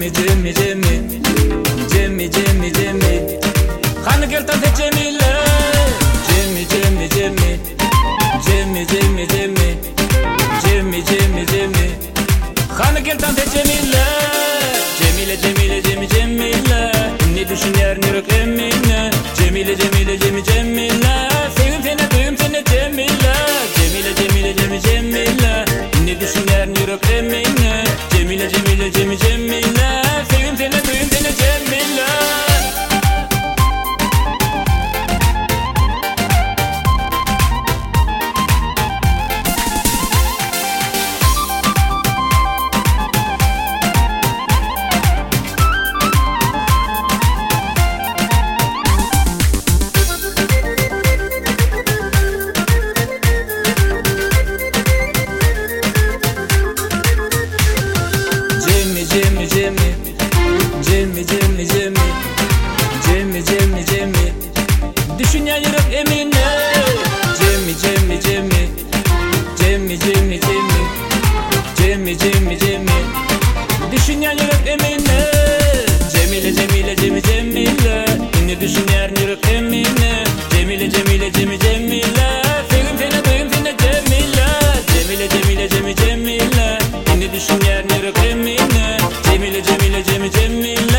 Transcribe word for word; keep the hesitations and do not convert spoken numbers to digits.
Cemmi, Cemmi, Cemmi, Cemmi, Cemmi. Hani gel tante Cemile. Cemmi, Cemmi, Cemmi, Cemmi, Cemmi, Cemmi, Cemmi, Cemmi, Cemmi. Hani gel tante Cemile. Cemile, Cemile, Cemmi, Cemile. Ne düşünür ne yok emine. Cemile, Cemile, Cemmi, Cemile. Sevim seni, duyum seni Cemile. Cemile, Cemile, Cemmi, Cemile. Ne düşünür ne yok emine. Cemile, Cemile, Cemmi, Cemile. Sevim seni, duyum seni Cemile. Cemmi, Cemmi, Cemmi, Cemmi, Cemmi, Cemmi, Cemmi, Cemmi. Düşünen yürek emine. Cemmi, Cemmi, Cemmi, Cemmi, Cemmi, Cemmi, Cemmi, Cemmi, Cemmi. Düşünen yürek emine. Cemile, Cemile, Cemmi, Cemile. Ne düşünen yürek emine. Cemile, Cemile, Cemmi, Cemile. Sevim seni, duyum seni Cemile. Cemile, Cemile, Cemmi, Cemile. Ne düşünen yürek emine. Cemile, Cemile, Cemmi, Cemile.